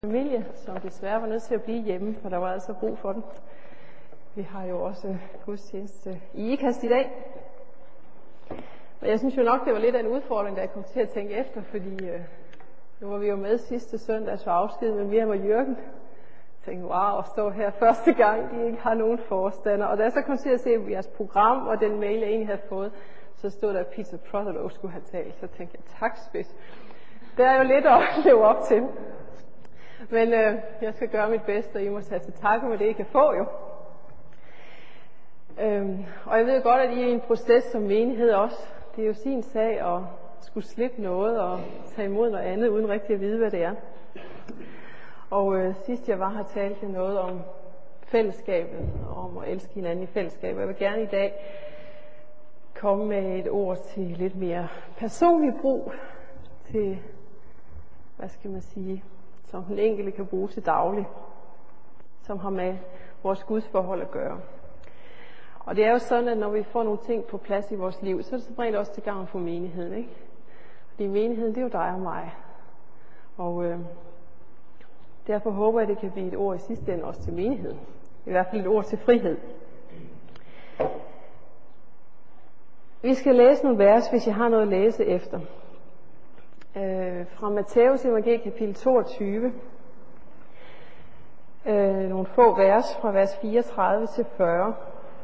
Familie, som desværre var nødt til at blive hjemme, for der var altså brug for den. Vi har jo også gudstjeneste i IKAST i dag. Og jeg synes jo nok, det var lidt af en udfordring, da jeg kom til at tænke efter, fordi nu var vi jo med sidste søndag, så afsked med Miriam og Jørgen. Jeg tænkte, wow, at stå her første gang, de ikke har nogen forstander. Og da jeg så kom til at se jeres program og den mail, jeg egentlig havde fået, så stod der, at Peter Protherlow skulle have talt. Så tænkte jeg, tak spids. Det er jo lidt at leve op til. Men jeg skal gøre mit bedste, og I må tage til takke med det, I kan få jo. Og jeg ved godt, at I er i en proces som menighed også. Det er jo sin sag at skulle slippe noget og tage imod noget andet, uden rigtig at vide, hvad det er. Og sidst jeg var her, talte jeg noget om fællesskabet, og om at elske hinanden i fællesskab. Jeg vil gerne i dag komme med et ord til lidt mere personlig brug, til, hvad skal man sige, som den enkelte kan bruge til daglig, som har med vores gudsforhold at gøre. Og det er jo sådan, at når vi får nogle ting på plads i vores liv, så er det som regel også til gavn for menigheden, ikke? Fordi menigheden, det er jo dig og mig. Og derfor håber jeg, at det kan blive et ord i sidste ende også til menigheden. I hvert fald et ord til frihed. Vi skal læse nogle vers, hvis jeg har noget at læse efter. Fra Matthæus evangeliet kapitel 22. Nogle få vers fra vers 34 til 40.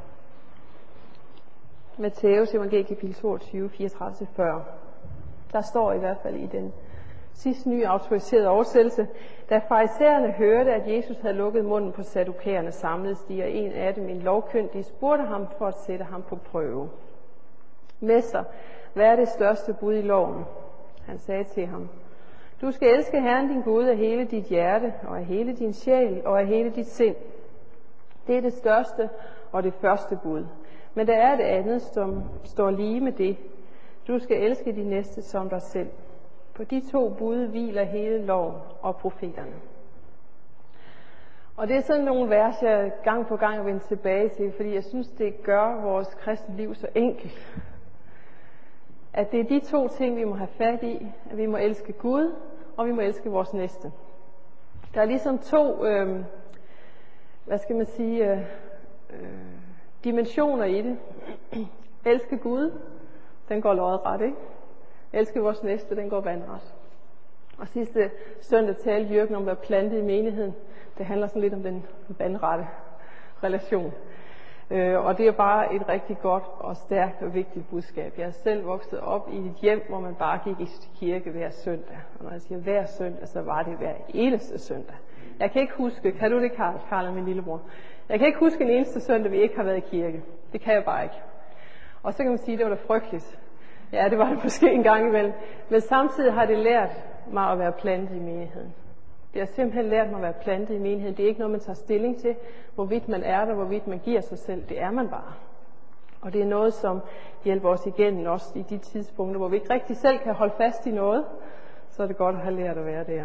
Matthæus evangeliet kapitel 22, 34 til 40. Der står i hvert fald i den sidste nye autoriserede oversættelse: Da farisæerne hørte, at Jesus havde lukket munden på saddukæerne, samledes de, og en af dem, en lovkyndig, spurgte ham for at sætte ham på prøve. Mester, hvad er det største bud i loven? Han sagde til ham: Du skal elske Herren din Gud af hele dit hjerte, og af hele din sjæl, og af hele dit sind. Det er det største og det første bud. Men der er det andet, som står lige med det. Du skal elske din næste som dig selv. På de to bud hviler hele loven og profeterne. Og det er sådan nogle vers, jeg gang på gang vender tilbage til, fordi jeg synes, det gør vores kristne liv så enkelt. At det er de to ting, vi må have fat i. At vi må elske Gud, og vi må elske vores næste. Der er ligesom to, hvad skal man sige, dimensioner i det. Elske Gud, den går lodret, ikke? Elske vores næste, den går vandret. Og sidste søndag talte Jørgen om at være plantet i menigheden. Det handler sådan lidt om den vandrette relation. Og det er bare et rigtig godt og stærkt og vigtigt budskab. Jeg er selv vokset op i et hjem, hvor man bare gik i kirke hver søndag. Og når jeg siger hver søndag, så var det hver eneste søndag. Jeg kan ikke huske, kan du det, Karl og min lillebror? Jeg kan ikke huske en eneste søndag, vi ikke har været i kirke. Det kan jeg bare ikke. Og så kan man sige, at det var da frygteligt. Ja, det var det måske en gang imellem. Men samtidig har det lært mig at være plantet i menigheden. Det har simpelthen lært mig at være plantet i menigheden. Det er ikke noget, man tager stilling til, hvorvidt man er der, hvorvidt man giver sig selv. Det er man bare. Og det er noget, som hjælper os igennem også i de tidspunkter, hvor vi ikke rigtig selv kan holde fast i noget. Så er det godt at have lært at være der.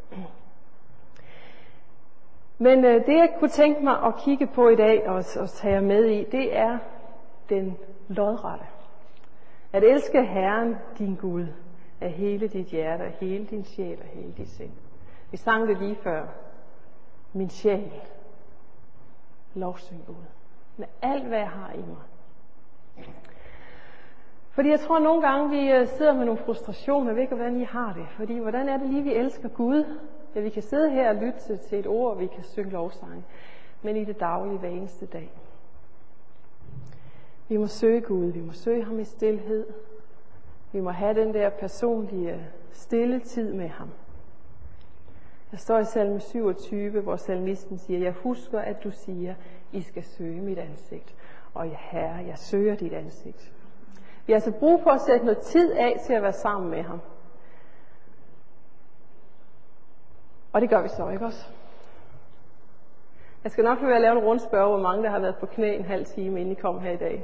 Men det, jeg kunne tænke mig at kigge på i dag og tage jer med i, det er den lodrette. At elske Herren, din Gud, af hele dit hjerte, af hele din sjæl og hele dit sind. Vi sang det lige før. Min sjæl, lovsyng Gud, med alt, hvad jeg har i mig. Fordi jeg tror, nogle gange, vi sidder med nogle frustrationer. Jeg ved ikke, hvordan I har det. Fordi hvordan er det lige, vi elsker Gud? Ja, vi kan sidde her og lytte til et ord, og vi kan synge lovsange. Men i det daglige, hver eneste dag. Vi må søge Gud, vi må søge ham i stilhed. Vi må have den der personlige stille tid med ham. Der står i salme 27, hvor salmisten siger: Jeg husker, at du siger, I skal søge mit ansigt. Og ja, Herre, jeg søger dit ansigt. Vi har altså brug for at sætte noget tid af til at være sammen med ham. Og det gør vi så, ikke også? Jeg skal nok lade lave en rundspørge, hvor mange der har været på knæ en halv time, inden I kom her i dag.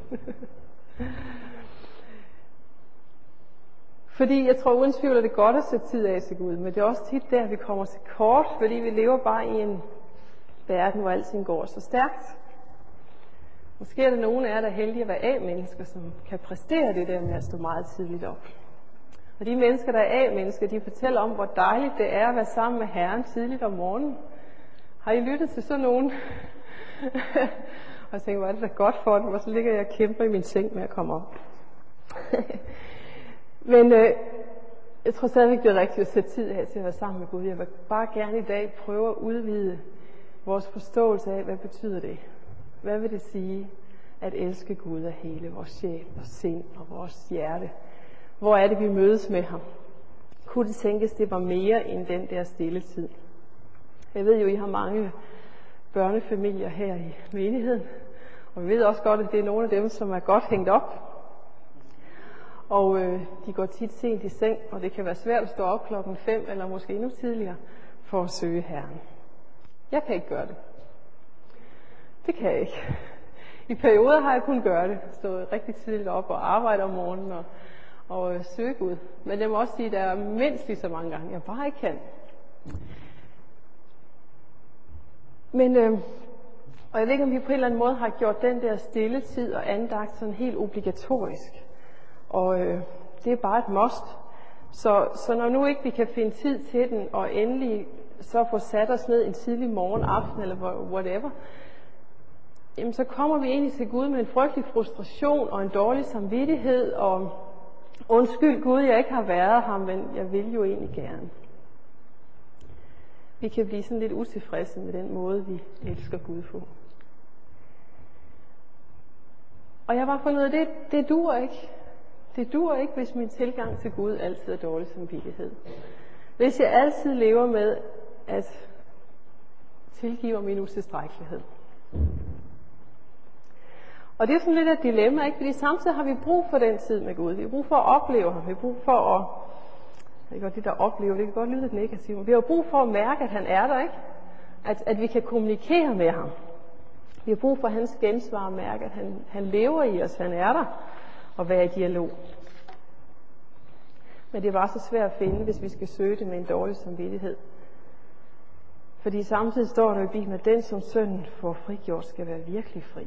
Fordi jeg tror uden tvivl, at det er godt at sætte tid af til Gud, men det er også tit der, vi kommer til kort, fordi vi lever bare i en verden, hvor alting går så stærkt. Måske er der nogen af jer, der er heldige at være A-mennesker, som kan præstere det der med at stå meget tidligt op. Og de mennesker, der er A-mennesker, de fortæller om, hvor dejligt det er at være sammen med Herren tidligt om morgenen. Har I lyttet til sådan nogen? Og jeg tænker, hvor er det da godt for dem, og så ligger jeg og kæmper i min seng med at komme op. Men jeg tror stadigvæk, det er rigtigt at sætte tid af til at være sammen med Gud. Jeg vil bare gerne i dag prøve at udvide vores forståelse af, hvad betyder det? Hvad vil det sige at elske Gud af hele vores sjæl og sind og vores hjerte? Hvor er det, vi mødes med ham? Kunne det tænkes, det var mere end den der stille tid? Jeg ved jo, I har mange børnefamilier her i menigheden, og vi ved også godt, at det er nogle af dem, som er godt hængt op. Og de går tit sent i seng, og det kan være svært at stå op 5 eller måske endnu tidligere for at søge Herren. Jeg kan ikke gøre det. Det kan jeg ikke. I perioder har jeg kun gøre det. Stå rigtig tidligt op og arbejde om morgenen og søge Gud. Men jeg må også sige, at der er mindst lige så mange gange, jeg bare ikke kan. Men, og jeg ved ikke, om vi på en eller anden måde har gjort den der stille tid og andagt sådan helt obligatorisk. Og det er bare et must. Så når nu ikke vi kan finde tid til den, og endelig så få sat os ned en tidlig morgen, aften eller whatever, jamen så kommer vi egentlig til Gud med en frygtelig frustration og en dårlig samvittighed, og undskyld Gud, jeg ikke har været her, men jeg vil jo egentlig gerne. Vi kan blive sådan lidt utilfredse med den måde, vi elsker Gud på. Og jeg har bare fundet ud af, det duer ikke. Det duer ikke, hvis min tilgang til Gud altid er dårlig samvittighed. Hvis jeg altid lever med at tilgive min utilstrækkelighed. Og det er sådan lidt et dilemma, ikke? Fordi samtidig har vi brug for den tid med Gud. Vi har brug for at opleve ham. Vi har brug for at... Det er godt, det der oplever, det kan godt lyde lidt negativt. Men vi har brug for at mærke, at han er der, ikke? At vi kan kommunikere med ham. Vi har brug for hans gensvar og mærke, at han lever i os, han er der, og være i dialog. Men det er bare så svært at finde, hvis vi skal søge det med en dårlig samvittighed. Fordi samtidig står der i Bibelen, at den som sønnen får frigjort, skal være virkelig fri.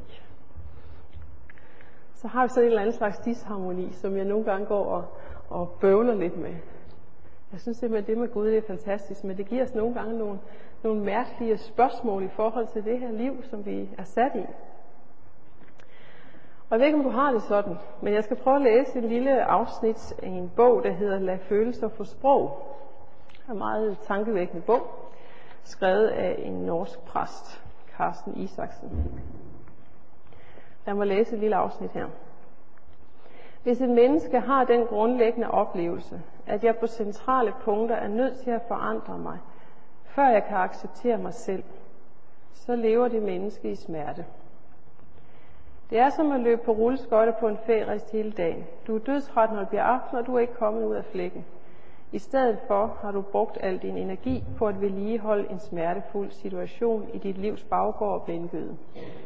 Så har vi så en eller anden slags disharmoni, som jeg nogle gange går og bøvler lidt med. Jeg synes simpelthen, det med Gud det er fantastisk, men det giver os nogle gange nogle mærkelige spørgsmål i forhold til det her liv, som vi er sat i. Og jeg ved ikke, om du har det sådan, men jeg skal prøve at læse en lille afsnit af en bog, der hedder Lad følelser få sprog. Det er en meget tankevækkende bog, skrevet af en norsk præst, Carsten Isaksen. Lad mig læse et lille afsnit her. Hvis et menneske har den grundlæggende oplevelse, at jeg på centrale punkter er nødt til at forandre mig, før jeg kan acceptere mig selv, så lever det menneske i smerte. Det er som at løbe på rulleskøjter på en ferierejse hele dagen. Du er dødstræt, når det bliver aften, og du er ikke kommet ud af flækken. I stedet for har du brugt al din energi på at vedligeholde en smertefuld situation i dit livs baggård og blindgyde.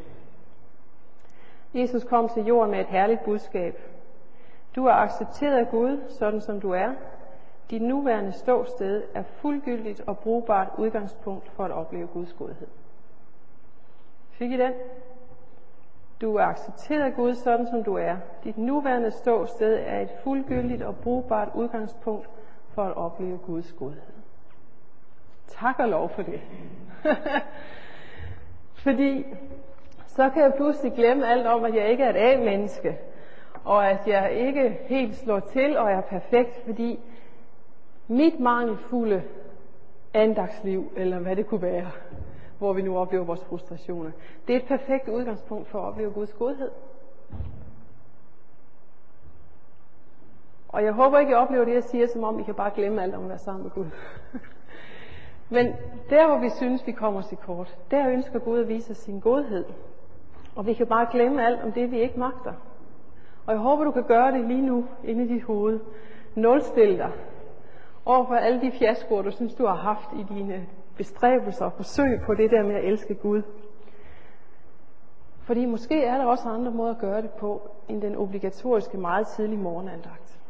Jesus kom til jorden med et herligt budskab. Du er accepteret af Gud, sådan som du er. Dit nuværende ståsted er fuldgyldigt og brugbart udgangspunkt for at opleve Guds godhed. Fik I den? Du er accepteret af Gud, sådan som du er. Dit nuværende ståsted er et fuldgyldigt og brugbart udgangspunkt for at opleve Guds godhed. Tak og lov for det. Fordi så kan jeg pludselig glemme alt om, at jeg ikke er et A-menneske, og at jeg ikke helt slår til og er perfekt, fordi mit mangelfulde andagsliv, eller hvad det kunne være, hvor vi nu oplever vores frustrationer, det er et perfekt udgangspunkt for at opleve Guds godhed. Og jeg håber ikke, I oplever det, jeg siger, som om I kan bare glemme alt om at være sammen med Gud. Men der, hvor vi synes, vi kommer til kort, der ønsker Gud at vise os sin godhed. Og vi kan bare glemme alt om det, vi ikke magter. Og jeg håber, du kan gøre det lige nu, inde i dit hoved. Nulstil dig overfor alle de fiaskoer, du synes, du har haft i dine bestræbelser og forsøg på det der med at elske Gud. Fordi måske er der også andre måder at gøre det på, end den obligatoriske, meget tidlige morgenandagt.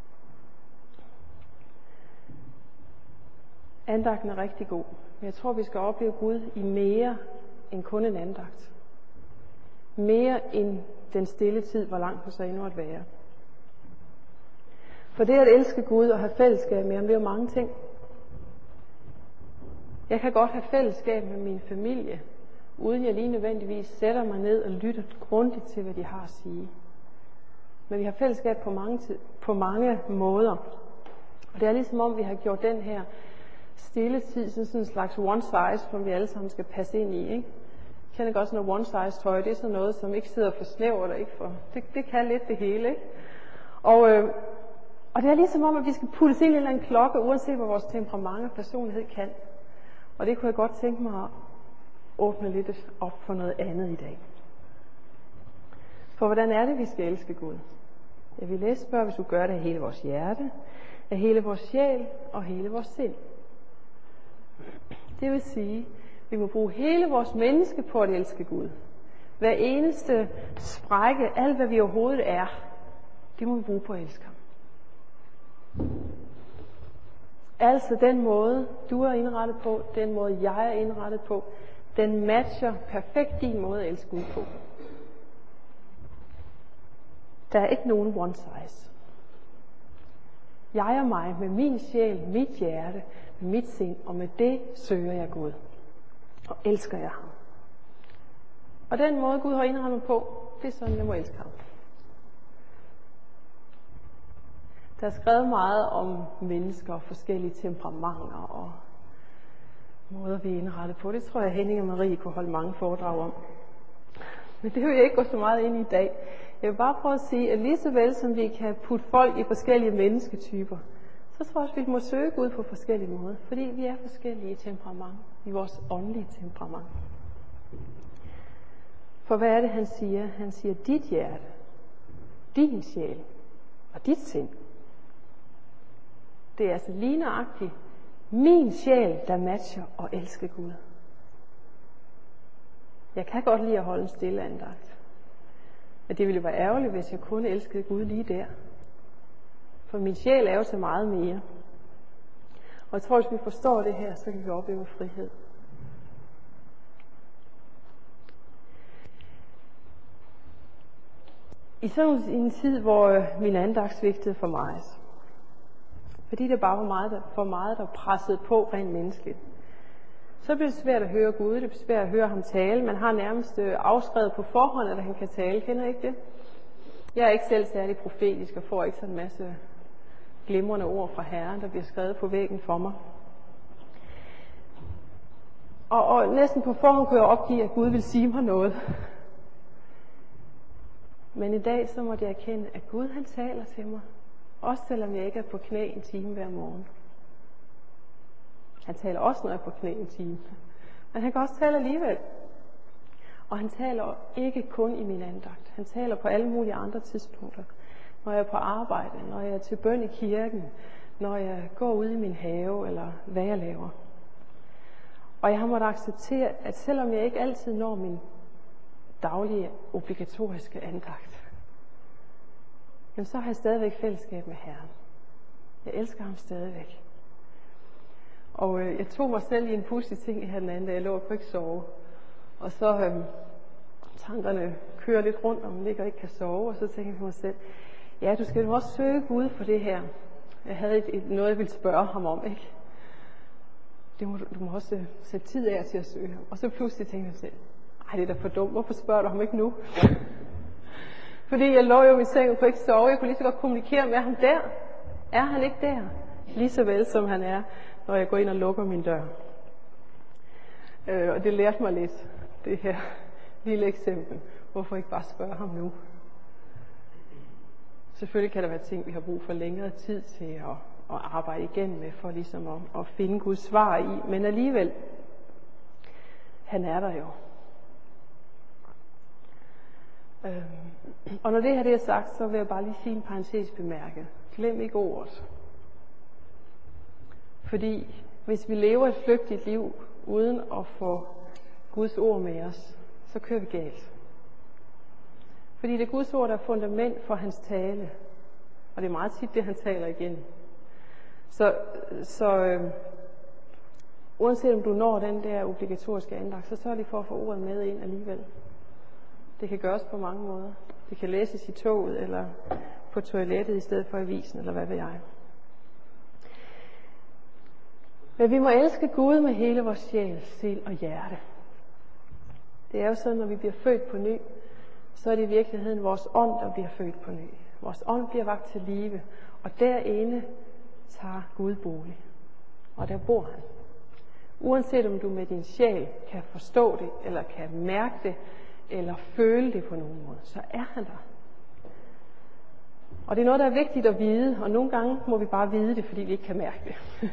Andagten er rigtig god, men jeg tror, vi skal opleve Gud i mere end kun en andagt. Mere end den stille tid, hvor langt på sig endnu at være. For det at elske Gud og have fællesskab med ham, det er jo mange ting. Jeg kan godt have fællesskab med min familie, uden jeg lige nødvendigvis sætter mig ned og lytter grundigt til, hvad de har at sige. Men vi har fællesskab på mange måder. Og det er ligesom om, vi har gjort den her stille tid, sådan en slags one size, som vi alle sammen skal passe ind i. Ikke? Jeg kender godt sådan noget one size tøj, det er sådan noget, som ikke sidder for snævert, og ikke for, det kan lidt det hele. Ikke? Og det er ligesom om, at vi skal puttes ind i en eller anden klokke, uanset hvad vores temperament og personlighed kan. Og det kunne jeg godt tænke mig at åbne lidt op for noget andet i dag. For hvordan er det, vi skal elske Gud? Jeg vil læse spørge, hvis du gør det af hele vores hjerte, af hele vores sjæl og hele vores sind. Det vil sige, at vi må bruge hele vores menneske på at elske Gud. Hver eneste sprække, alt hvad vi overhovedet er, det må vi bruge på at elske ham. Altså den måde, du er indrettet på, den måde, jeg er indrettet på, den matcher perfekt din måde at elske Gud på. Der er ikke nogen one size. Jeg og mig med min sjæl, mit hjerte, med mit sind, og med det søger jeg Gud. Og elsker jeg ham. Og den måde Gud har indrettet mig på, det er sådan, jeg må elske ham. Der er skrevet meget om mennesker og forskellige temperamenter og måder, vi er indrettet på. Det tror jeg, Henning og Marie kunne holde mange foredrag om. Men det vil jeg ikke gå så meget ind i dag. Jeg vil bare prøve at sige, at lige så vel som vi kan putte folk i forskellige mennesketyper, så tror jeg også, vi må søge Gud på forskellige måder. Fordi vi er forskellige i temperament, i vores åndelige temperament. For hvad er det, han siger? Han siger, dit hjerte, din sjæl og dit sind. Det er altså lige nøjagtigt min sjæl, der matcher og elsker Gud. Jeg kan godt lide at holde en stille andagt. Men det ville være ærgerligt, hvis jeg kun elskede Gud lige der. For min sjæl er jo så meget mere. Og jeg tror, hvis vi forstår det her, så kan vi opleve frihed. I sådan en tid, hvor min andagt svigtede for mig, fordi det bare var for meget, der pressede på rent menneskeligt, så bliver det svært at høre Gud, det bliver svært at høre ham tale. Man har nærmest afskrevet på forhånd, at han kan tale. Kender I ikke det? Jeg er ikke selv særlig profetisk og får ikke sådan en masse glimrende ord fra Herren, der bliver skrevet på væggen for mig. Og næsten på forhånd kunne jeg opgive, at Gud vil sige mig noget. Men i dag så måtte jeg erkende, at Gud han taler til mig. Også selvom jeg ikke er på knæ en time hver morgen. Han taler også, når jeg er på knæ en time. Men han kan også tale alligevel. Og han taler ikke kun i min andagt. Han taler på alle mulige andre tidspunkter. Når jeg er på arbejde, når jeg er til bøn i kirken, når jeg går ud i min have, eller hvad jeg laver. Og jeg har måttet acceptere, at selvom jeg ikke altid når min daglige obligatoriske andagt, men så har jeg stadigvæk fællesskab med Herren. Jeg elsker ham stadigvæk. Og jeg tog mig selv i en pudsig ting her den anden dag. Jeg lå og kunne ikke sove. Og så tankerne kører lidt rundt, og man ligger og ikke kan sove. Og så tænker jeg på mig selv, ja, du skal jo også søge Gud for det her. Jeg havde noget, jeg ville spørge ham om, ikke? Du må også sætte tid af til at søge ham. Og så pludselig tænkte jeg selv, ej, det er da for dumt. Hvorfor spørger du ham ikke nu? Fordi jeg lå jo i min seng og kunne ikke sove. Jeg kunne lige så godt kommunikere med ham der. Er han ikke der? Lige så vel som han er, når jeg går ind og lukker min dør. Og det lærte mig lidt, det her lille eksempel. Hvorfor ikke bare spørge ham nu? Selvfølgelig kan der være ting, vi har brug for længere tid til at arbejde igen med, for ligesom at finde Guds svar i. Men alligevel, han er der jo. Og når det her det er sagt, så vil jeg bare lige sige en parentes bemærke. Glem ikke ordet. Fordi hvis vi lever et flygtigt liv uden at få Guds ord med os, så kører vi galt. Fordi det er Guds ord, der er fundament for hans tale. Og det er meget tit det, han taler igen. Så uanset om du når den der obligatoriske andagt, så sørg lige for at få ordet med ind alligevel. Det kan gøres på mange måder. Det kan læses i toget, eller på toilettet i stedet for avisen, eller hvad ved jeg. Men vi må elske Gud med hele vores sjæl, sind og hjerte. Det er jo sådan, når vi bliver født på ny, så er det i virkeligheden vores ånd, der bliver født på ny. Vores ånd bliver vakt til live, og derinde tager Gud bolig. Og der bor han. Uanset om du med din sjæl kan forstå det, eller kan mærke det, eller føle det på nogen måde, så er han der. Og det er noget, der er vigtigt at vide, og nogle gange må vi bare vide det, fordi vi ikke kan mærke det.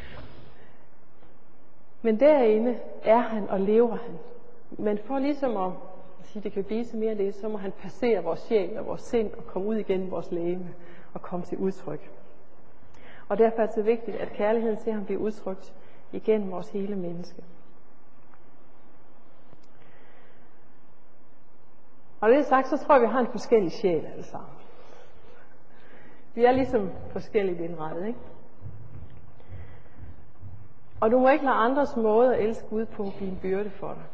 Men derinde er han og lever han. Men for ligesom at sige, det kan blive så mere af det, så må han passere vores sjæl og vores sind og komme ud igen i vores legeme og komme til udtryk. Og derfor er det så vigtigt, at kærligheden til ham bliver udtrykt igennem vores hele menneske. Og det sagt, så tror jeg, vi har en forskellig sjæl alle sammen. Vi er ligesom forskelligt indrettet, ikke? Og du må ikke lade andres måde at elske Gud på blive en byrde for dig.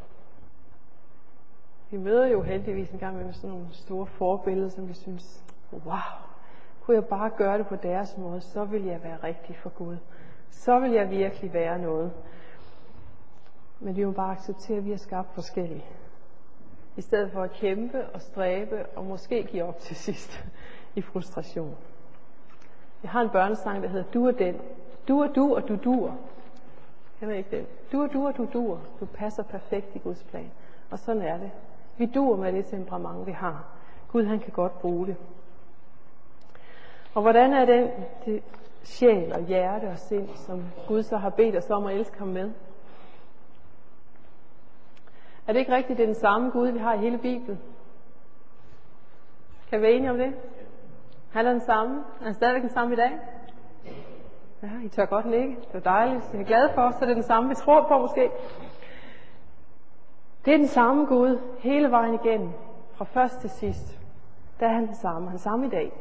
Vi møder jo heldigvis en gang med sådan nogle store forbilleder, som vi synes, wow, kunne jeg bare gøre det på deres måde, så vil jeg være rigtig for Gud. Så vil jeg virkelig være noget. Men vi må bare acceptere, at vi er skabt forskellige. I stedet for at kæmpe og stræbe og måske give op til sidst i frustration. Jeg har en børnesang, der hedder Du er den. Du er du, og du duer. Kender I ikke den? Du er du, og du duer. Du passer perfekt i Guds plan. Og sådan er det. Vi duer med det temperament, vi har. Gud, han kan godt bruge det. Og hvordan er den sjæl og hjerte og sind, som Gud så har bedt os om at elske ham med? Er det ikke rigtigt, det er den samme Gud, vi har i hele Bibelen? Kan vi være enige om det? Han er den samme. Er han stadigvæk den samme i dag? Ja, I tør godt nikke. Det er dejligt. Jeg er glad for, så det er den samme, vi tror på måske. Det er den samme Gud hele vejen igennem. Fra først til sidst. Der er han den samme. Han er samme i dag.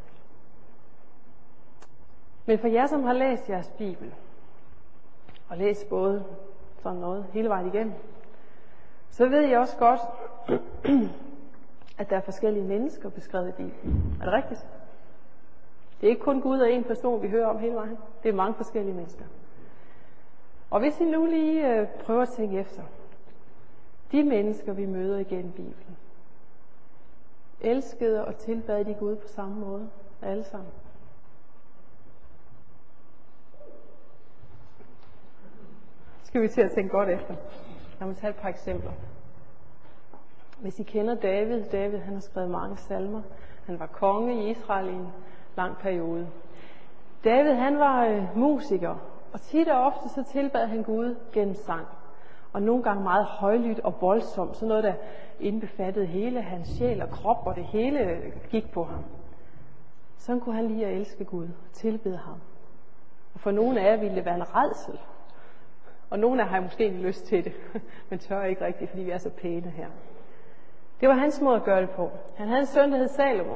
Men for jer, som har læst jeres Bibel, og læst både sådan noget hele vejen igennem, så ved I også godt, at der er forskellige mennesker beskrevet i Bibelen. Er det rigtigt? Det er ikke kun Gud og en person, vi hører om hele vejen. Det er mange forskellige mennesker. Og hvis I nu lige prøver at tænke efter, de mennesker, vi møder igennem Bibelen, elskede og tilbad de Gud på samme måde, alle sammen. Skal vi til at tænke godt efter. Lad mig tage et par eksempler. Hvis I kender David han har skrevet mange salmer. Han var konge i Israel i en lang periode. David han var musiker, og tit og ofte så tilbad han Gud gennem sang. Og nogle gange meget højlydt og voldsomt, sådan noget der indbefattede hele hans sjæl og krop, og det hele gik på ham. Sådan kunne han lide at elske Gud, tilbede ham. Og for nogle af jer ville det være en rædsel. Og nogle af jer har måske ikke lyst til det, men tør ikke rigtigt, fordi vi er så pæne her. Det var hans måde at gøre det på. Han havde en søn, der hed Salomon.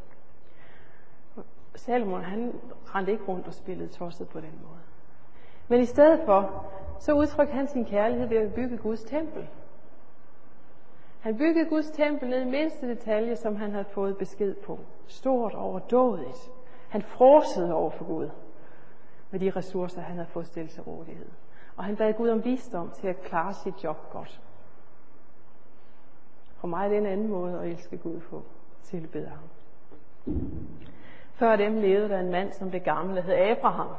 Salomon, han rendte ikke rundt og spillede tosset på den måde. Men i stedet for, så udtrykte han sin kærlighed ved at bygge Guds tempel. Han byggede Guds tempel ned i mindste detalje, som han havde fået besked på. Stort og overdådigt. Han frosede over for Gud med de ressourcer, han havde fået stillet til rådighed. Og han bad Gud om visdom til at klare sit job godt. For mig er det en anden måde at elske Gud på. Tilbede ham. Før dem levede der en mand, som blev gammel, der hed Abraham.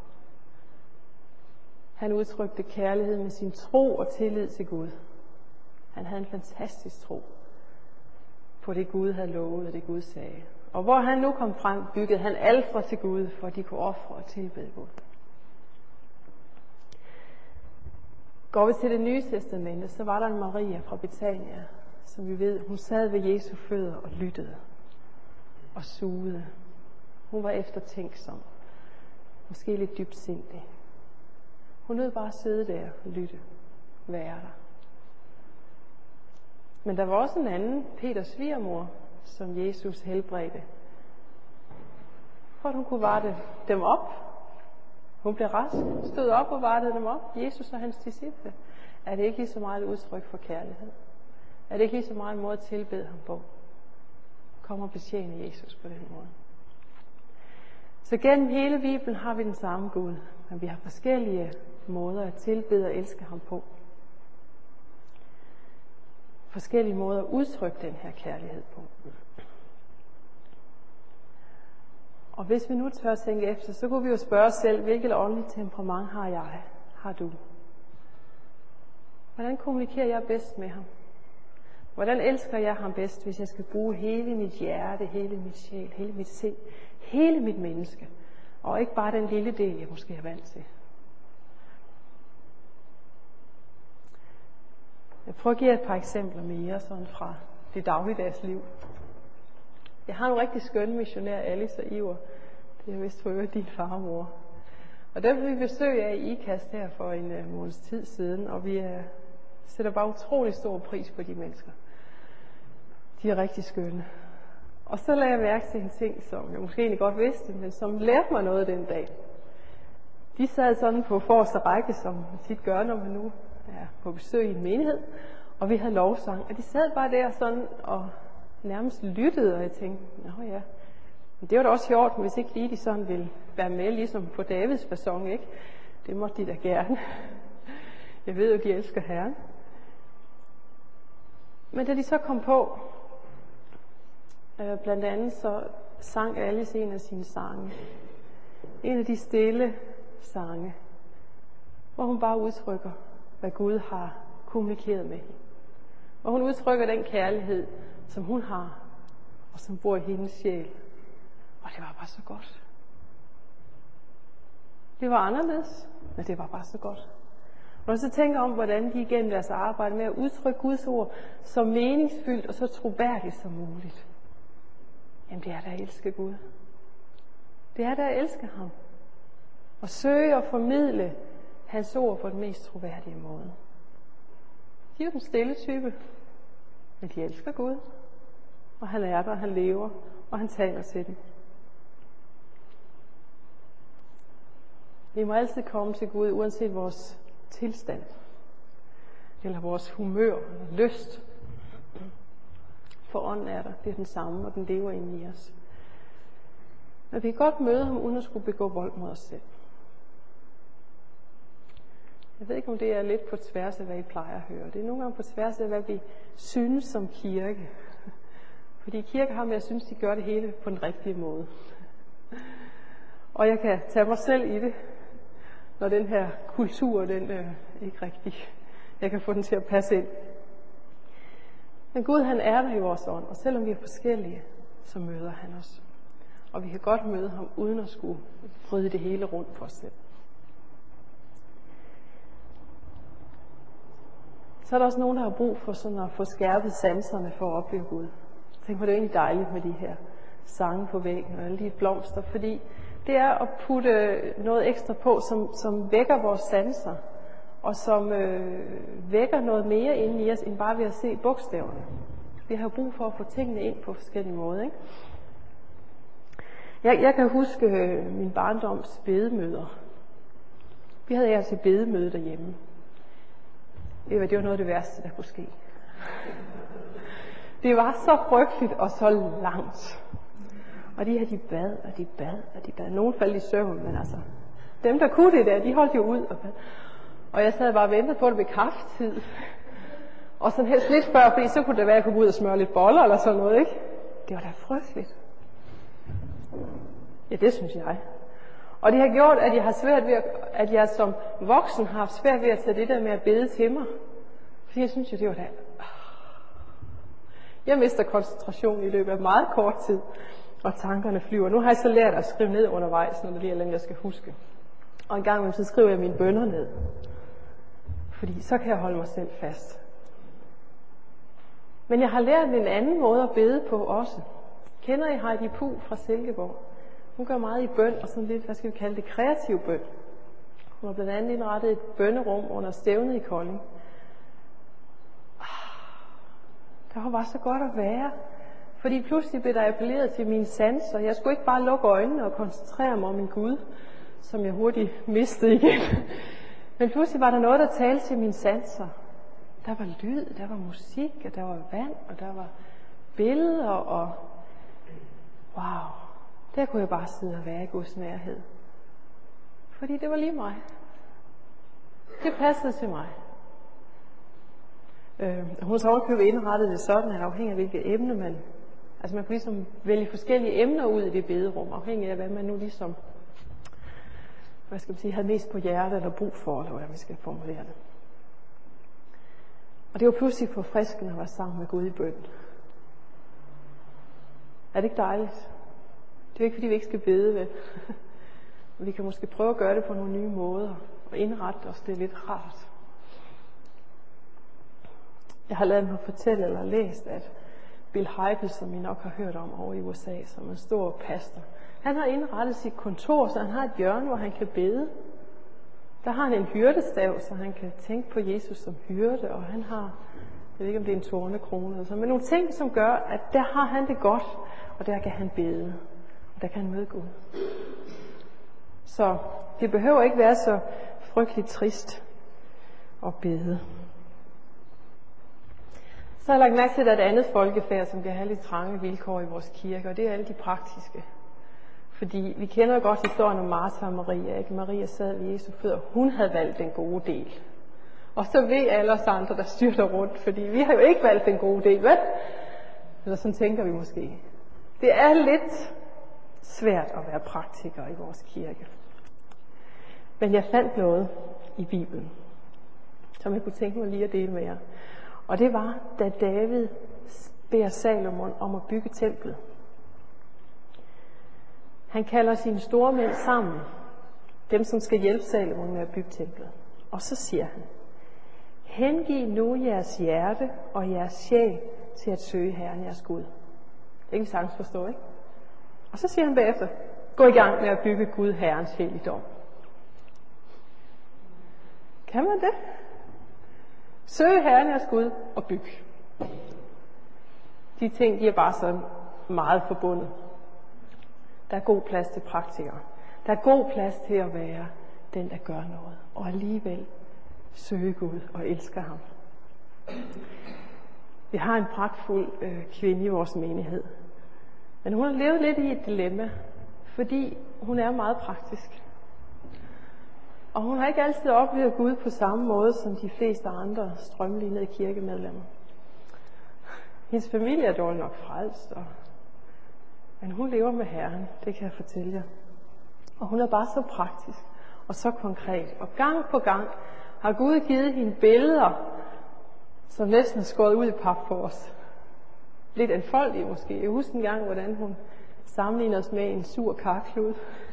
Han udtrykte kærlighed med sin tro og tillid til Gud. Han havde en fantastisk tro på det Gud havde lovet og det Gud sagde. Og hvor han nu kom frem, byggede han altre til Gud, for at de kunne ofre og tilbede Gud. Går vi til det nye testamente, så var der en Maria fra Betania, som vi ved, hun sad ved Jesu fødder og lyttede og sugede. Hun var eftertænksom, måske lidt dybsindig. Hun nød bare at sidde der og lytte, være der. Men der var også en anden, Peters svigermor, som Jesus helbredte. For at hun kunne varte dem op. Hun blev rask, stod op og vartede dem op. Jesus og hans disciple. Er det ikke lige så meget et udtryk for kærlighed? Er det ikke lige så meget en måde at tilbede ham på? Kom og betjene Jesus på den måde. Så gennem hele Bibelen har vi den samme Gud, men vi har forskellige måder at tilbede og elske ham på. Forskellige måder at udtrykke den her kærlighed på. Og hvis vi nu tør at tænke efter, så kunne vi jo spørge os selv, hvilket åndeligt temperament har jeg? Har du? Hvordan kommunikerer jeg bedst med ham? Hvordan elsker jeg ham bedst, hvis jeg skal bruge hele mit hjerte, hele mit sjæl, hele mit sind, hele mit menneske, og ikke bare den lille del, jeg måske er vant til? Jeg prøver at give et par eksempler mere sådan fra det dagligdags liv. Jeg har en rigtig skønne missionær, Alice og Iver. Det er vist for øvrigt din far og mor. Og dem fik vi besøg af i IKAST her for en måneds tid siden, og vi sætter bare utrolig stor pris på de mennesker. De er rigtig skønne. Og så lagde jeg mærke til en ting, som jeg måske egentlig godt vidste, men som lærte mig noget den dag. De sad sådan på forreste række, som man tit gør, når man nu er på besøg i en menighed, og vi havde lovsang, og de sad bare der sådan og nærmest lyttede, og jeg tænkte, nå ja, men det var da også sjovt, hvis ikke lige de sådan ville være med, ligesom på Davids facon, ikke? Det måtte de da gerne. Jeg ved jo, de elsker Herren. Men da de så kom på, blandt andet så sang Alice en af sine sange. En af de stille sange, hvor hun bare udtrykker, hvad Gud har kommunikeret med hende. Hvor hun udtrykker den kærlighed, som hun har, og som bor i hendes sjæl. Og det var bare så godt. Det var anderledes, men det var bare så godt. Når jeg så tænker om, hvordan de igennem deres arbejde med at udtrykke Guds ord så meningsfyldt og så troværdigt som muligt. Jamen det er da at elske Gud. Det er da at elske ham. Og søge og formidle hans ord på den mest troværdige måde. De er jo den stille type, men de elsker Gud. Og han er der, og han lever, og han taler til dem. Vi må altid komme til Gud, uanset vores tilstand, eller vores humør, eller lyst. For ånden er der, det er den samme, og den lever inde i os. Men vi kan godt møde ham, uden at skulle begå vold mod os selv. Jeg ved ikke, om det er lidt på tværs af, hvad I plejer at høre. Det er nogle gange på tværs af, hvad vi synes som kirke. Fordi kirke har med at synes, de gør det hele på den rigtige måde. Og jeg kan tage mig selv i det, når den her kultur, den ikke rigtig, jeg kan få den til at passe ind. Men Gud, han er der i vores ånd, og selvom vi er forskellige, så møder han os. Og vi kan godt møde ham, uden at skulle vride det hele rundt for os selv. Så er der også nogen, der har brug for sådan at få skærpet sanserne for at opleve Gud. Tænk på, det er egentlig dejligt med de her sange på væggen og alle de blomster, fordi det er at putte noget ekstra på, som vækker vores sanser, og som vækker noget mere inde i os, end bare ved at se bogstaverne. Vi har brug for at få tingene ind på forskellige måder, ikke? Jeg kan huske min barndoms bedemøder. Vi havde altså bedemøde derhjemme. Det var noget af det værste, der kunne ske. Det var så frygteligt og så langt. Og de her, de bad. Nogle faldt i søvn, men altså, dem der kunne det der, de holdt jo ud og bad. Og jeg sad bare og ventede på, at det blev kaffetid. Og sådan helst lidt før, fordi så kunne det være, at jeg kunne gå ud og smøre lidt boller eller sådan noget, ikke? Det var da frygteligt. Ja, det synes jeg. Og det har gjort, at jeg har svært ved at jeg som voksen har haft svært ved at tage det der med at bede til mig. Fordi jeg synes jo, det var da... Jeg mister koncentration i løbet af meget kort tid, og tankerne flyver. Nu har jeg så lært at skrive ned undervejs, når det lige er noget, jeg skal huske. Og en gang så skriver jeg mine bønner ned. Fordi så kan jeg holde mig selv fast. Men jeg har lært en anden måde at bede på også. Kender I Heidi Puh fra Silkeborg? Hun gør meget i bøn, og sådan lidt, hvad skal vi kalde det, kreativ bøn. Hun har blandt andet indrettet et bønnerum under stævnet i Kolding. Det var så godt at være. Fordi pludselig blev der appelleret til mine sanser. Jeg skulle ikke bare lukke øjnene og koncentrere mig om min Gud, som jeg hurtigt mistede igen. Men pludselig var der noget, der talte til mine sanser. Der var lyd, der var musik, og der var vand, og der var billeder, og wow, der kunne jeg bare sidde og være i Guds nærhed. Fordi det var lige mig. Det passede til mig. Hun har så ovenkøbet indrettet det sådan, at afhængig af hvilket emne man kunne ligesom vælge forskellige emner ud i det bederum, afhængig af hvad man nu ligesom, havde mest på hjertet eller brug for, eller hvordan vi skal formulere det. Og det var pludselig forfriskende at være sammen med Gud i bøn. Er det ikke dejligt? Det er ikke, fordi vi ikke skal bede, vel? Vi kan måske prøve at gøre det på nogle nye måder, og indrette os det lidt rart. Jeg har ladet mig fortælle eller læst, at Bill Hybels, som I nok har hørt om over i USA, som en stor pastor, han har indrettet sit kontor, så han har et hjørne, hvor han kan bede. Der har han en hyrdestav, så han kan tænke på Jesus som hyrde, og han har, jeg ved ikke om det er en tornekrone eller sådan, men nogle ting, som gør, at der har han det godt, og der kan han bede, og der kan han møde Gud. Så det behøver ikke være så frygteligt trist at bede. Så har jeg lagt mærke til, at der er et andet folkefærd, som kan have lidt trange vilkår i vores kirke, og det er alle de praktiske. Fordi vi kender jo godt historien om Martha og Maria, ikke? Maria sad ved Jesu fødder, hun havde valgt den gode del. Og så ved alle os andre, der styrter rundt, fordi vi har jo ikke valgt den gode del, vel? Eller sådan tænker vi måske. Det er lidt svært at være praktiker i vores kirke. Men jeg fandt noget i Bibelen, som jeg kunne tænke mig lige at dele med jer. Og det var, da David beder Salomon om at bygge templet. Han kalder sine store mænd sammen, dem som skal hjælpe Salomon med at bygge templet. Og så siger han, hengiv nu jeres hjerte og jeres sjæl til at søge Herren jeres Gud. Det kan vi sagtens forstå, ikke? Og så siger han bagefter, gå i gang med at bygge Gud Herrens helligdom. Kan man det? Søg Herren jeres Gud og byg. De ting, de er bare så meget forbundet. Der er god plads til praktikere. Der er god plads til at være den, der gør noget. Og alligevel søge Gud og elsker ham. Vi har en pragtfuld kvinde i vores menighed. Men hun har levet lidt i et dilemma, fordi hun er meget praktisk. Og hun har ikke altid oplevet Gud på samme måde som de fleste andre strømlinede kirkemedlemmer. Hendes familie er dårligt nok frelst, men hun lever med Herren, det kan jeg fortælle jer. Og hun er bare så praktisk og så konkret. Og gang på gang har Gud givet hende billeder, som næsten er skåret ud i pap for os. Lidt enfoldige måske. Jeg husker en gang, hvordan hun sammenligner os med en sur karklud.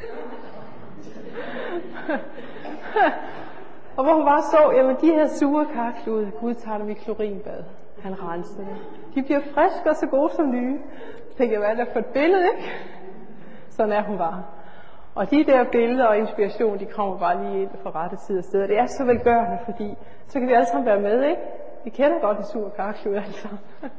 Og hvor hun bare så, jamen de her sure karklude, Gud tager dem i klorinbad. Han renser dem. De bliver friske og så gode som nye. Så tænker jeg, hvad er der for et billede, ikke? Sådan er hun bare. Og de der billeder og inspiration, de kommer bare lige ind fra rette tid og steder. Det er så velgørende, fordi så kan vi alle sammen være med, ikke? Vi kender godt de sure karklude alle sammen.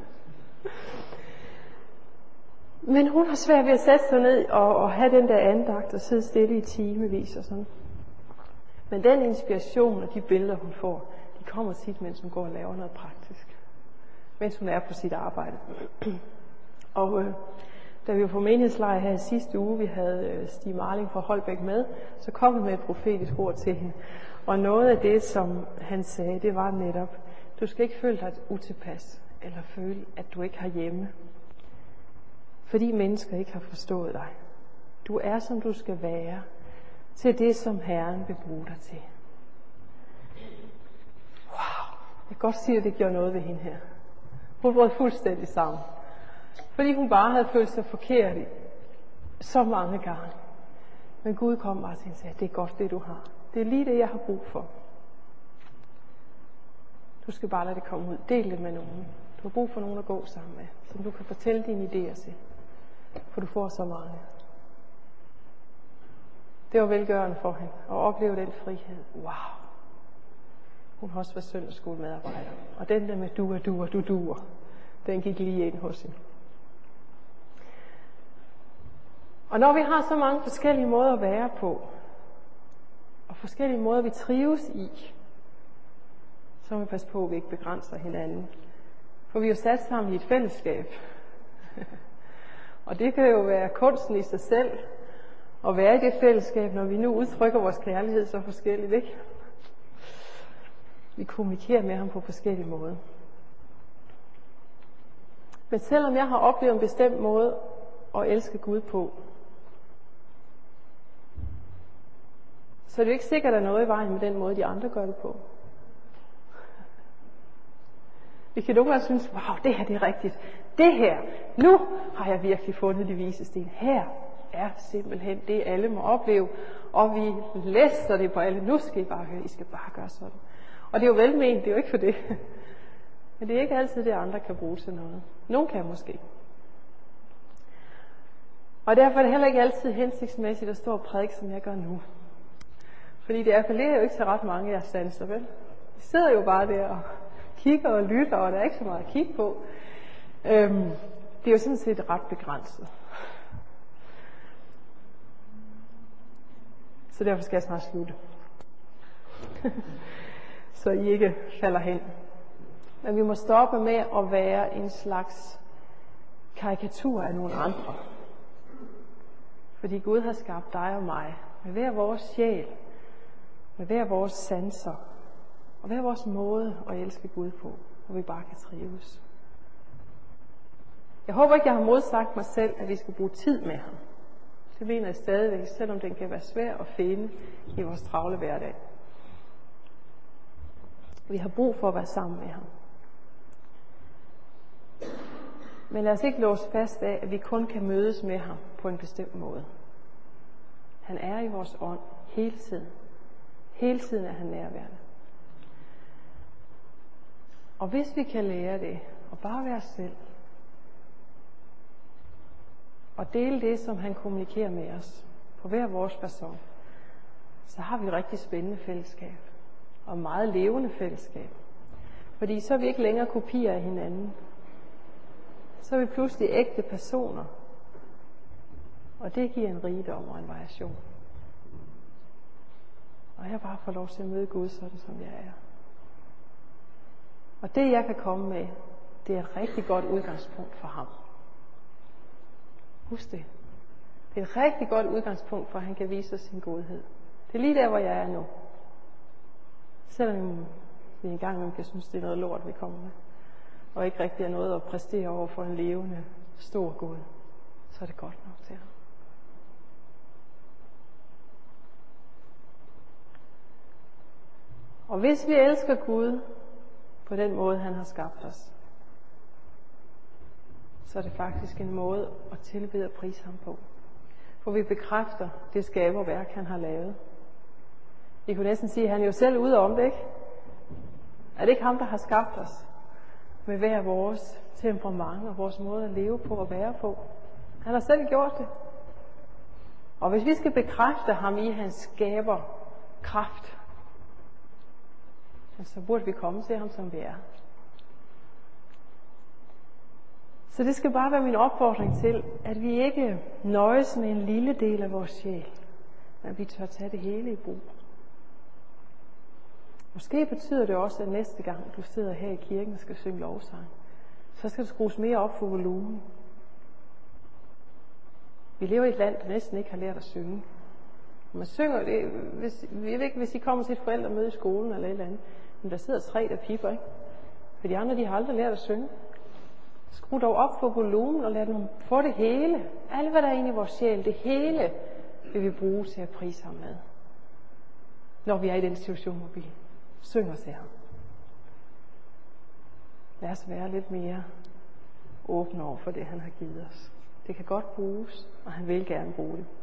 Men hun har svært ved at sætte sig ned og have den der andagt og sidde stille i timevis og sådan. Men den inspiration og de billeder, hun får, de kommer tit, mens hun går og laver noget praktisk. Mens hun er på sit arbejde. Og da vi var på menighedslejr her i sidste uge, vi havde Stig Marling fra Holbæk med, så kom vi med et profetisk ord til hende. Og noget af det, som han sagde, det var netop, du skal ikke føle dig utilpas, eller føle, at du ikke har hjemme. Fordi mennesker ikke har forstået dig. Du er, som du skal være, til det, som Herren vil bruge dig til. Wow, jeg kan godt sige, at det gjorde noget ved hende her. Hun brød fuldstændig sammen. Fordi hun bare havde følt sig forkert i så mange gange. Men Gud kom bare til hende og sagde, det er godt det, du har. Det er lige det, jeg har brug for. Du skal bare lade det komme ud. Del det med nogen. Du har brug for nogen at gå sammen med, som du kan fortælle dine idéer til. For du får så mange. Det var velgørende for hende at opleve den frihed. Wow. Hun har også været søndagsskolemedarbejder. Og den der med du duer, den gik lige ind hos hende. Og når vi har så mange forskellige måder at være på, og forskellige måder vi trives i, så må vi passe på, at vi ikke begrænser hinanden. For vi er jo sat sammen i et fællesskab. Og det kan jo være kunsten i sig selv, at være i det fællesskab, når vi nu udtrykker vores kærlighed så forskelligt, ikke? Vi kommunikerer med ham på forskellige måder. Men selvom jeg har oplevet en bestemt måde at elske Gud på, så er det jo ikke sikkert, at der er noget i vejen med den måde, de andre gør det på. Vi kan nogle gange synes, wow, det her det er rigtigt. Det her, nu har jeg virkelig fundet de vise sten. Her er simpelthen det, alle må opleve. Og vi læser det på alle. Nu skal I bare høre, I skal bare gøre sådan. Og det er jo velment, det er jo ikke for det. Men det er ikke altid det, andre kan bruge til noget. Nogen kan måske. Og derfor er det heller ikke altid hensigtsmæssigt at stå og prædike, som jeg gør nu. Fordi det appellerer jo ikke til ret mange af jeres sanser, vel? Vi sidder jo bare der og kigger og lytter, og der er ikke så meget at kigge på. Det er jo sådan set ret begrænset. Så derfor skal jeg snart slutte. Så I ikke falder hen. Men vi må stoppe med at være en slags karikatur af nogle andre. Fordi Gud har skabt dig og mig med hver vores sjæl, med hver vores sanser, og hver vores måde at elske Gud på, hvor vi bare kan trives. Jeg håber ikke, jeg har modsagt mig selv, at vi skal bruge tid med ham. Det mener jeg stadigvæk, selvom den kan være svær at finde i vores travle hverdag. Vi har brug for at være sammen med ham. Men lad os ikke låse fast af, at vi kun kan mødes med ham på en bestemt måde. Han er i vores ånd hele tiden. Hele tiden er han nærværende. Og hvis vi kan lære det, og bare være os selv, og dele det, som han kommunikerer med os, på hver vores person, så har vi et rigtig spændende fællesskab, og meget levende fællesskab. Fordi så er vi ikke længere kopier af hinanden. Så er vi pludselig ægte personer, og det giver en rigdom og en variation. Og jeg bare får lov til at møde Gud sådan, som jeg er. Og det, jeg kan komme med, det er et rigtig godt udgangspunkt for ham. Husk det. Det er et rigtig godt udgangspunkt for, at han kan vise os sin godhed. Det er lige der, hvor jeg er nu. Selvom vi engang imellem kan synes, det er noget lort, vi kommer med. Og ikke rigtig er noget at præstere over for en levende, stor Gud. Så er det godt nok til ham. Og hvis vi elsker Gud på den måde, han har skabt os, så er det faktisk en måde at tilbede og prise ham på. For vi bekræfter det skaberværk, han har lavet. Vi kunne næsten sige, at han er jo selv ude om det, ikke? Er det ikke ham, der har skabt os? Med hver vores temperament og vores måde at leve på og være på. Han har selv gjort det. Og hvis vi skal bekræfte ham i hans skaberkraft, så burde vi komme til ham, som vi er. Så det skal bare være min opfordring til, at vi ikke nøjes med en lille del af vores sjæl, men vi tør tage det hele i brug. Måske betyder det også, at næste gang du sidder her i kirken og skal synge lovsang, så skal du skrues mere op for volumen. Vi lever i et land, der næsten ikke har lært at synge. Man synger det, hvis I kommer til et forældremøde i skolen eller et eller andet, men der sidder 3, der piper, ikke? For de andre, de har aldrig lært at synge. Skru dog op for volumen og lad dem få det hele. Alt hvad der er inde i vores sjæl, det hele vil vi bruge til at prise ham med. Når vi er i den situation, hvor vi synger til ham. Lad os være lidt mere åbne over for det, han har givet os. Det kan godt bruges, og han vil gerne bruge det.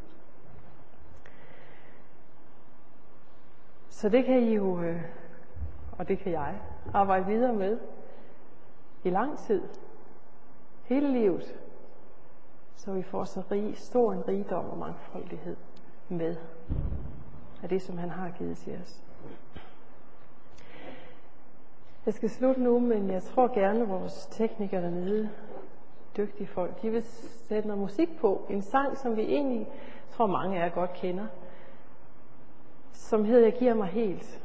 Så det kan I jo, og det kan jeg, arbejde videre med i lang tid. Hele livet. Så vi får så stor en rigdom og mangfoldighed med af det, som han har givet til os. Jeg skal slutte nu, men jeg tror gerne, vores teknikere dernede, dygtige folk, de vil sætte noget musik på. En sang, som vi egentlig, tror mange af jer godt kender, som hedder Jeg giver mig helt.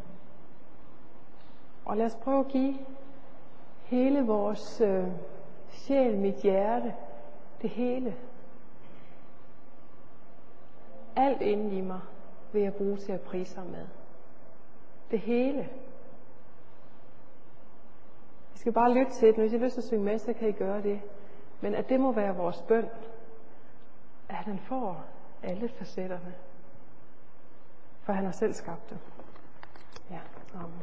Og lad os prøve at give hele vores sjæl, mit hjerte, det hele. Alt inden i mig vil jeg bruge til at prise ham med. Det hele. I skal bare lytte til det. Hvis I har lyst til at synge med, så kan I gøre det. Men at det må være vores bøn. At han får alle facetterne. For han har selv skabt dem. Ja, amen.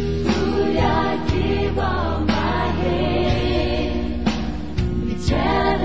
Yeah.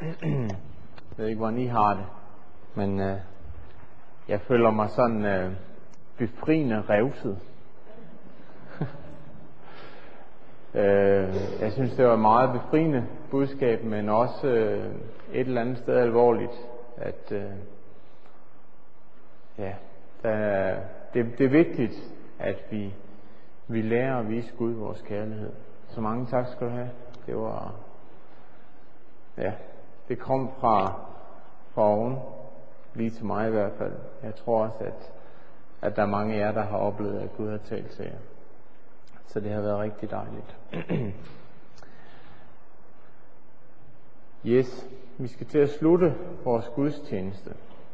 Jeg ved ikke, hvordan I har det, men jeg føler mig sådan befriende revset. Jeg synes, det var et meget befriende budskab, men også et eller andet sted alvorligt, at det er vigtigt, at vi lærer at vise Gud vores kærlighed. Så mange tak skal du have. Det var, det kom fra oven, lige til mig i hvert fald. Jeg tror også, at der er mange af jer, der har oplevet, at Gud har talt til jer. Så det har været rigtig dejligt. Yes, vi skal til at slutte vores gudstjeneste.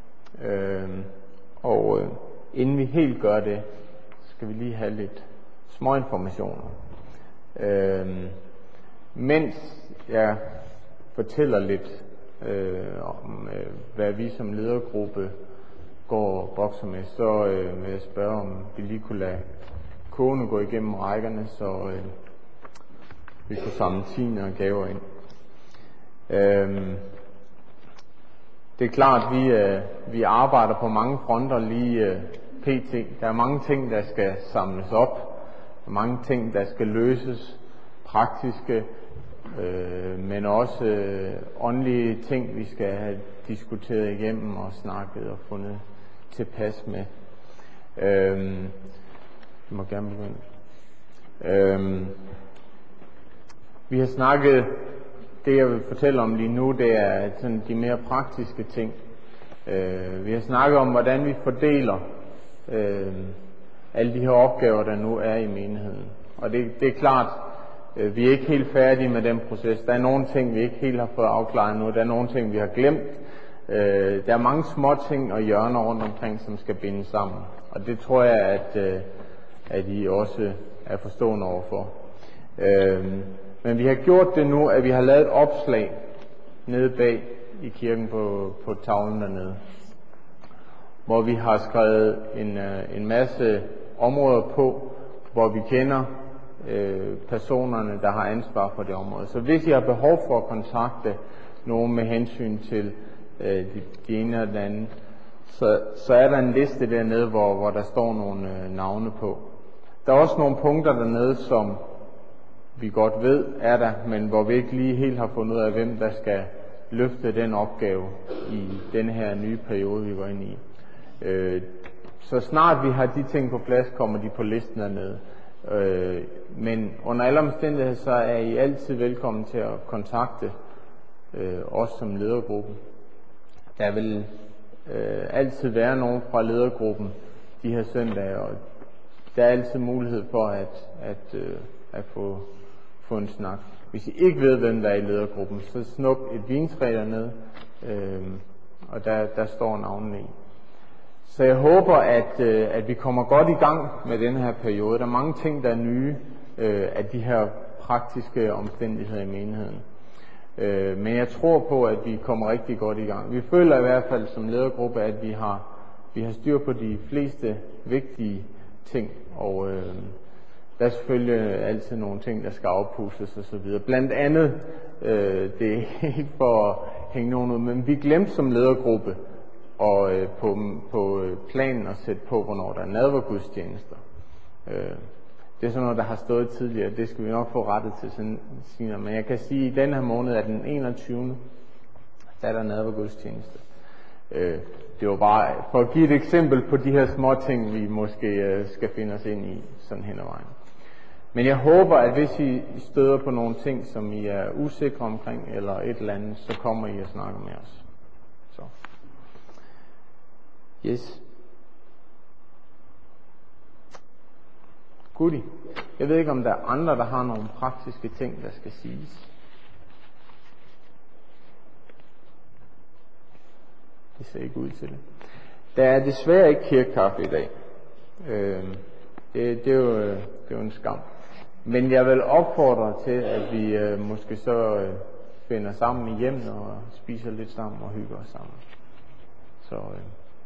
Inden vi helt gør det, skal vi lige have lidt små informationer. Mens jeg fortæller lidt om, hvad vi som ledergruppe går og bokser med, så vil jeg spørge, om vi lige kunne lade kogene gå igennem rækkerne, så vi kunne samle tiende og gaver ind. Det er klart, vi arbejder på mange fronter lige pt. Der er mange ting, der skal samles op. Der er mange ting, der skal løses, praktiske, men også åndelige ting, vi skal have diskuteret igennem og snakket og fundet tilpas med. Jeg må gerne begynde. Vi har snakket, det jeg vil fortælle om lige nu, det er sådan de mere praktiske ting. Vi har snakket om, hvordan vi fordeler alle de her opgaver, der nu er i menigheden. Og det er klart, vi er ikke helt færdige med den proces. Der er nogle ting, vi ikke helt har fået afklaret nu. Der er nogle ting, vi har glemt. Der er mange små ting og hjørner rundt omkring, som skal bindes sammen. Og det tror jeg, at I også er forstående overfor. Men vi har gjort det nu, at vi har lavet et opslag nede bag i kirken på tavlen dernede, hvor vi har skrevet en masse områder på, hvor vi kender personerne, der har ansvar for det område. Så hvis I har behov for at kontakte nogen med hensyn til de ene eller anden, så er der en liste dernede, hvor der står nogle navne på. Der er også nogle punkter dernede, som vi godt ved er der, men hvor vi ikke lige helt har fundet ud af, hvem der skal løfte den opgave i denne her nye periode, vi går ind i. Så snart vi har de ting på plads, kommer de på listen dernede. Men under alle omstændigheder, så er I altid velkommen til at kontakte os som ledergruppen. Der vil altid være nogen fra ledergruppen de her søndage, og der er altid mulighed for at få en snak. Hvis I ikke ved, hvem der er i ledergruppen, så snup et vintræ dernede, og der står navnene i. Så jeg håber, at vi kommer godt i gang med den her periode. Der er mange ting, der er nye af de her praktiske omstændigheder i menigheden. Men jeg tror på, at vi kommer rigtig godt i gang. Vi føler i hvert fald som ledergruppe, at vi har styr på de fleste vigtige ting, og der er selvfølgelig altid nogle ting, der skal afpusses og så videre. Blandt andet, det er ikke for at hænge nogen ud, men vi glemte som ledergruppe og på planen at sætte på, hvornår der er nadvergudstjenester. Det er sådan noget, der har stået tidligere. Det skal vi nok få rettet til senere. Men jeg kan sige, at i den her måned er den 21. Der er der nadvergudstjeneste. Det var bare for at give et eksempel på de her små ting, vi måske skal finde os ind i sådan hen ad vejen. Men jeg håber, at hvis I støder på nogle ting, som I er usikre omkring, eller et eller andet, så kommer I og snakker med os. Så. Yes. Goodie. Jeg ved ikke, om der er andre, der har nogle praktiske ting, der skal siges. Det ser ikke ud til det. Der er desværre ikke kirkekaffe i dag. Det er jo en skam. Men jeg vil opfordre til, at vi måske så finder sammen i hjemmet og spiser lidt sammen og hygger os sammen. Så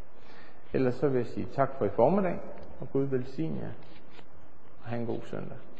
ellers så vil jeg sige tak for i formiddag, og Gud velsigne jer, og have en god søndag.